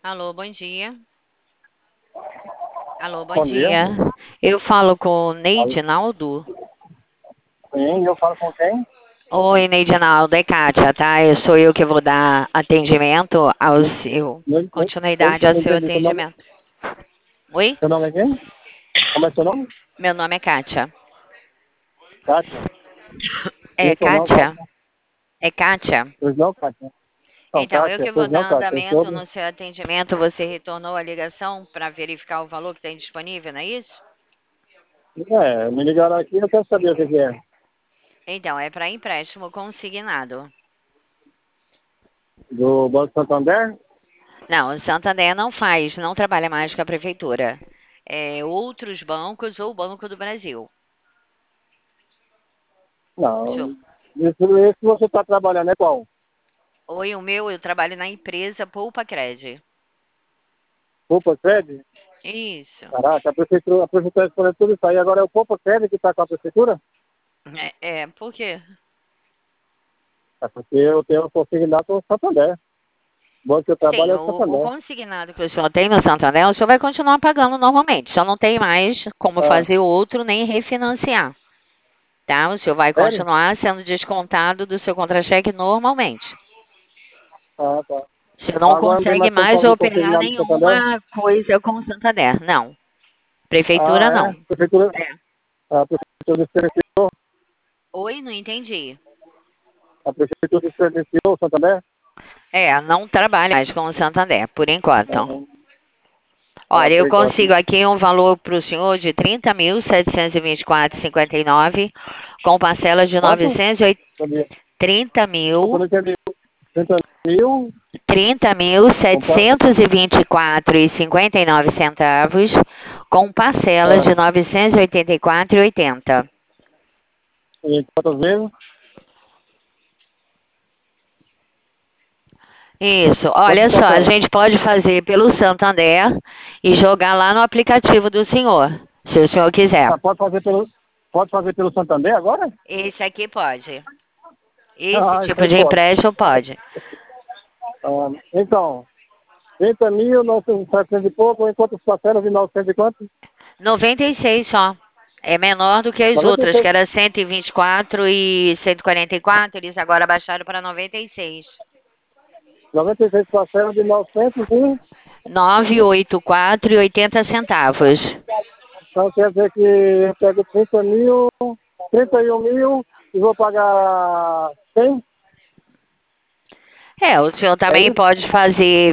Alô, bom dia. Alô, bom Bom dia. dia. Eu falo com o Fala. Neidinaldo. Sim, eu falo com quem? Oi, Neidinaldo, é Kátia, tá? Sou eu que vou dar atendimento ao seu, continuidade ao Não seu entendi. atendimento. Oi? Seu nome é quem? Como é seu nome? Meu nome é Kátia. Kátia. É Isso ou não, Kátia? Kátia? É Kátia? Pois não, Kátia? Não, Então, eu Kátia. que vou Pois não, dar Kátia. andamento Sobre... no seu atendimento. Você retornou a ligação para verificar o valor que tem disponível, não é isso? Me ligaram aqui e eu quero saber o que que é. Então, é para empréstimo consignado. Do Banco Santander? Não, o Santander não faz, não trabalha mais com a prefeitura. É outros bancos ou o Banco do Brasil. Deixa Não. Esse que você está trabalhando é qual? Oi, o meu, eu trabalho na empresa Poupa Cred. Poupa Cred? Isso. Caraca, a prefeitura respondeu tudo isso aí. Agora é o Poupa Cred que está com a prefeitura? Por quê? É porque eu tenho consignado com o Santander. O banco que eu trabalho Sim, é o o Santander. consignado que o senhor tem no Santander, o senhor vai continuar pagando normalmente. Só não tem mais como Ah, fazer outro nem refinanciar. Tá? O senhor vai sério? continuar sendo descontado do seu contra-cheque normalmente. Ah, tá. Você não Agora não tem consegue mais como mais fazer operar consignado no Santander? nenhuma coisa com o Santander. Não. Prefeitura, Ah, é? não. É. A prefeitura descredenciou? Oi, não entendi. A prefeitura descredenciou o Santander? Não trabalha mais com o Santander, por enquanto. Uhum. Ah, Olha, eu por enquanto, né? consigo aqui um valor para o senhor de 30.724,59, com parcelas de Quanto? 980, Sabia. 30 Desculpa, mil, não entendi. 30 mil? Opa. 30.724,59 centavos, com parcelas Ah, de 984,80. e quantas vezes? Isso, olha Quantas só, a parcelas? gente pode fazer pelo Santander e jogar lá no aplicativo do senhor, se o senhor quiser. Ah, pode fazer pelo Santander agora? Esse aqui pode. Esse Ah, isso tipo aí de pode. empréstimo pode. Então, 30 mil, 900 e pouco, em quantas parcelas de 900 e quanto? 96 só. É menor do que as outras, que 96, era 124 e 144, eles agora baixaram para 96. 96 parcelas de 900 e... 984,80 centavos. Então quer dizer que eu pego 30 mil, 31 mil e vou pagar 100? O senhor É também isso? pode fazer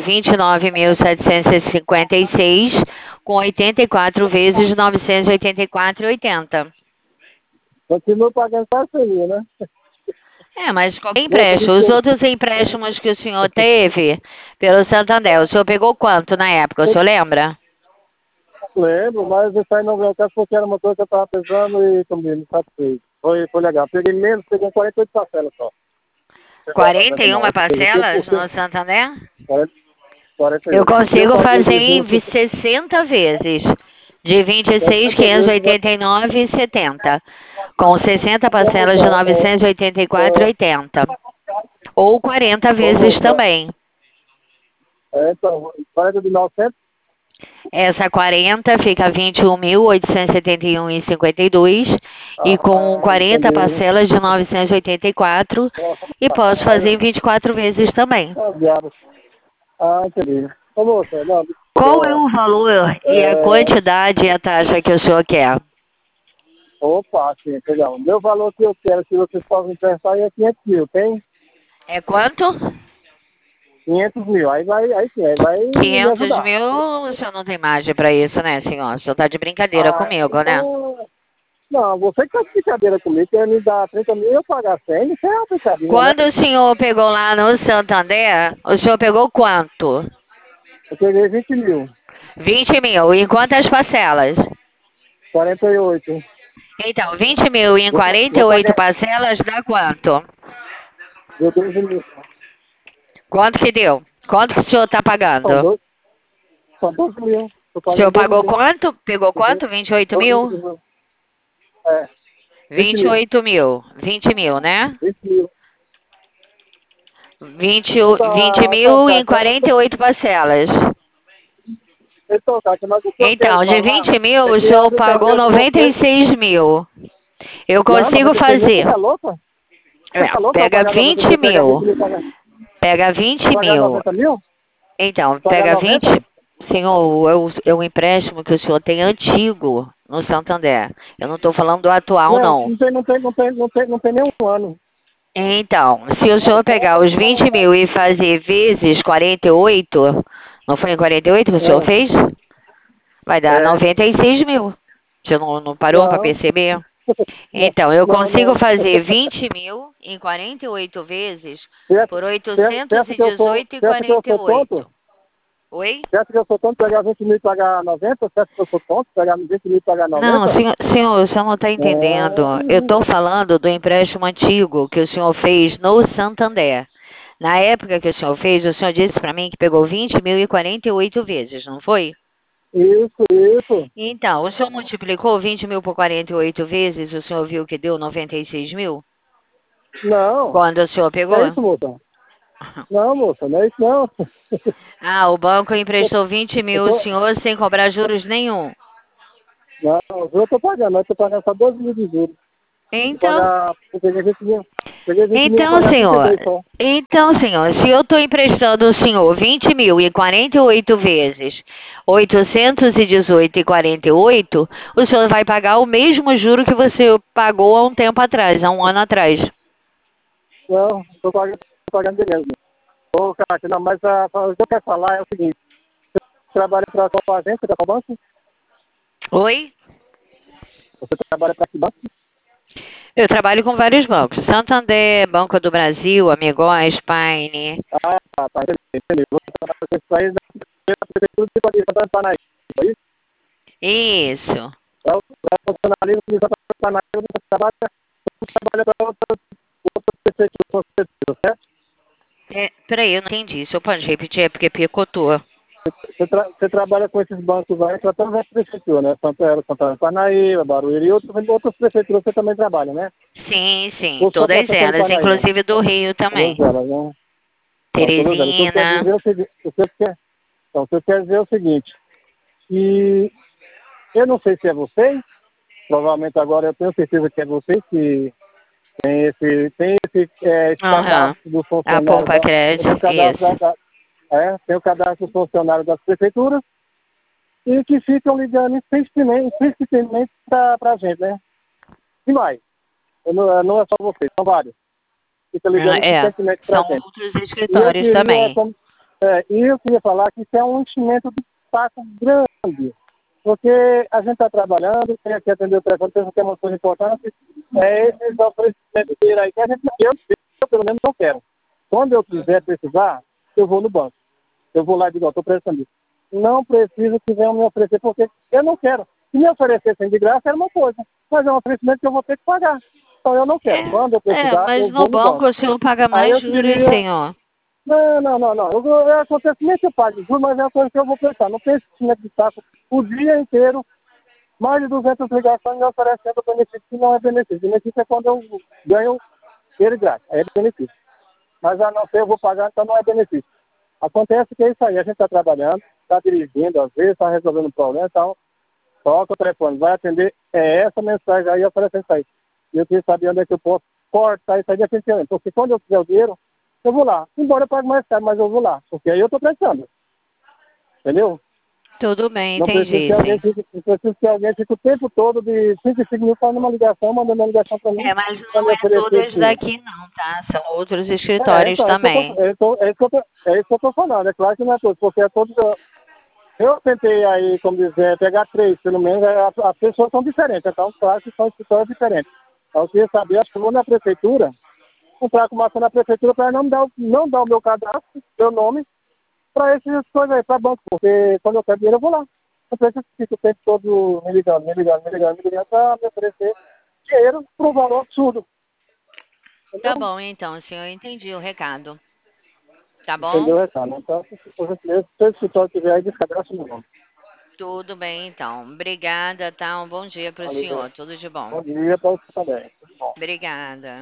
29.756 com 84 vezes 984,80. Continuo pagando só 100 mil, né? Mas qualquer Moça, empréstimo. Os desculpa. outros empréstimos que o senhor teve pelo Santander, o senhor pegou quanto na época, o Eu senhor lembra? lembro, mas isso aí não veio até porque era uma coisa que eu estava pesando e comigo, não satisfeito. Foi legal. Peguei menos, peguei 48 parcelas só. Chegou a 41 99. Ou seja, parcelas no Santander? 40, Eu 48. O que eu consigo paguei fazer de em juros foi 60 vezes, de 60 vezes, mas 26.589,70, com 60 não, parcelas de moça, 984,80. Ou 40 vezes moça, também. então, 40 de 900, Essa 40 fica 21.871,52 e com 40 entendi. parcelas de 984 e posso fazer em 24 vezes também. Diabo. Entendi. Ô, moça, não, Qual é o valor e a é, quantidade e a taxa que o senhor quer? opa, sim, perdão. Meu valor que eu quero, se vocês podem emprestar, é 500 mil, tem? É quanto? 500 mil, aí vai me 500 ajudar. mil, o senhor não tem margem para isso, né, senhor? O senhor tá de brincadeira Ah, comigo, né? então, não, você que tá de brincadeira comigo, quer me dar 30 mil e eu pagar 100, isso é uma brincadeira, né? Quando o senhor pegou lá no Santander, o senhor pegou quanto? Eu peguei 20 mil, 20 mil. Em quantas parcelas? 48. Então, 20 mil em Vou 48 pagar, parcelas dá quanto? deu 12 mil. Quanto que deu? Quanto que o senhor está São pagando? 12, são 12 mil. Eu O paguei senhor 12 pagou mil. quanto? Pegou quanto? 28 12 mil? mil. É, 20 mil. 28 mil. 20 mil, né? 20 mil. 20, 20 Então, mil tá em certo. 48 parcelas. Então, Cátia, mas o que eu quero Então, de falar 20 mil, é o que a senhor gente pagou atende você. 96 mil. Eu Não, consigo 96 mil, você fazer. tá louca? Você tá louca? Eu Pega pagar 90 20 mil, pegar 20 mil. mil, pagar, Pega 20 pagar mil. 90 mil? Então, Pagar pega 20. 90? Senhor, é o empréstimo que o senhor tem antigo no Santander. Eu não estou falando do atual, Não, não. não tem nem um ano. Então, se o senhor pegar os 20 mil e fazer vezes 48, não foi em 48 que o senhor fez? Vai dar É, 96 mil. Você não parou para não, perceber? não, Então, eu não, consigo não. fazer 20 mil em 48 vezes por Você acha que eu sou, 818 e você acha que eu sou tonto? 48. Oi? Você acha que eu sou tonto pegar 20 mil e pagar 90? Você acha que eu sou tonto pegar 20 mil e pagar Não, 90? senhor, o senhor não está entendendo. Eu estou falando do empréstimo antigo que o senhor fez no Santander. Na época que o senhor fez, o senhor disse para mim que pegou 20 mil e 48 vezes, não foi? Isso. Então, o senhor multiplicou 20 mil por 48 vezes, o senhor viu que deu 96 mil? Não, Quando o senhor não é pegou? isso, moça. Não, moça, não é isso, não. Ah, o banco emprestou 20 Eu mil ao tô, senhor sem cobrar juros nenhum. não, eu tô pagando, eu tô pagando só 12 mil de juros. Vou Então, pagar, eu peguei 20 mil, vou então, pagar senhor, 32 só. se eu estou emprestando ao senhor 20 mil e 48 vezes 818 e 48, o senhor vai pagar o mesmo juro que você pagou há um tempo atrás, há um ano atrás. Não, tô pagando de mesmo. Ô, Cátia, não, mas o que eu quero falar é o seguinte, você trabalha para qual agência, para qual banco? Oi? Você trabalha para que banco? Eu trabalho com vários bancos. Santander, Banco do Brasil, Amigóis, Paine. Tá, entendi. Você trabalha com isso aí da Prefeitura de Santa Catarina, é isso? Isso. É o funcionalismo de Santa Catarina, você trabalha para outra prefeitura, certo? Peraí, eu não entendi. Se eu pode repetir, é porque picotou. Você trabalha com esses bancos aí para todas as prefeituras, né? Santa Parnaíba, Barueri e outras prefeituras você também trabalha, né? Sim, sim. Ou só para Todas Santana elas, Parnaíba? inclusive do Rio também. Todas elas, né? Não, todas elas. Então, quer Teresina. dizer o seguinte, você quer dizer o seguinte, que eu não sei se é vocês, provavelmente agora eu tenho certeza que é vocês que esse Aham. cadastro do A funcionário Poupa tem o Crédito. cadastro Isso. tem o cadastro do funcionário das prefeituras e que ficam ligando insistentemente para a gente, né? E mais, não é só vocês, são vários. Fica ligando É. insistentemente para São a gente. outros E eu escritórios queria, também. falar que isso é um enchimento de saco grande. Porque a gente está trabalhando, tem que atender o telefone, pensa que é uma coisa importante, é esses oferecimentos dele aí que a gente, eu pelo menos não quero. Quando eu quiser precisar, eu vou no banco. Eu vou lá e digo, estou precisando disso. Não preciso que venham me oferecer, porque eu não quero. Se me oferecessem de graça, era uma coisa. Mas é um oferecimento que eu vou ter que pagar. Então eu não quero. Quando eu precisar, Mas eu no vou no banco banco. o senhor paga Aí mais eu juros, queria senhor. não. É acontecimento que eu pago de juros, mas é uma coisa que eu vou prestar. Não tem esse cimento de saco o dia inteiro, mais de 200 ligações me oferecendo benefício que não é benefício. Benefício é quando eu ganho ele grátis, aí é benefício. Mas a não ser eu vou pagar, então não é benefício. Acontece que é isso aí, a gente está trabalhando, está dirigindo, às vezes está resolvendo um problema, então toca o telefone, vai atender, é essa mensagem aí oferecendo isso aí. E eu queria saber onde é que eu posso cortar isso aí definitivamente. Porque quando eu tiver o dinheiro, eu vou lá. Embora eu pague mais caro, mas eu vou lá. Porque aí eu estou precisando. Entendeu? Tudo bem, Não preciso entendi, que alguém sim. fique, não preciso que alguém fique o tempo todo de 5 em 5 minutos fazendo uma ligação, mandando uma ligação para mim, Mas para não me é oferecer todas dinheiro. daqui não, tá? São outros escritórios Então, também. é isso que eu tô falando. É claro que não é todos, porque é todos. Eu tentei aí, como dizer, pegar três, pelo menos, as pessoas são diferentes, então, claro que são escritórios diferentes. Então, eu queria saber, acho que eu vou na prefeitura, comprar com maçã na prefeitura para não dar o meu cadastro, meu nome, para essas coisas aí, para banco, porque quando eu quero dinheiro eu vou lá. Não preciso que fique o tempo todo me ligando para me oferecer dinheiro por um valor absurdo. Tá Entendeu? bom, então, senhor, eu entendi o recado. Tá Entendeu, bom? Recado? Então, se o escritório tiver aí, descadastra meu nome. Tudo bem, então. Obrigada, tá? Um bom dia para o Valeu. senhor. Tudo de bom. Bom dia para você também. Tudo bom. Obrigada.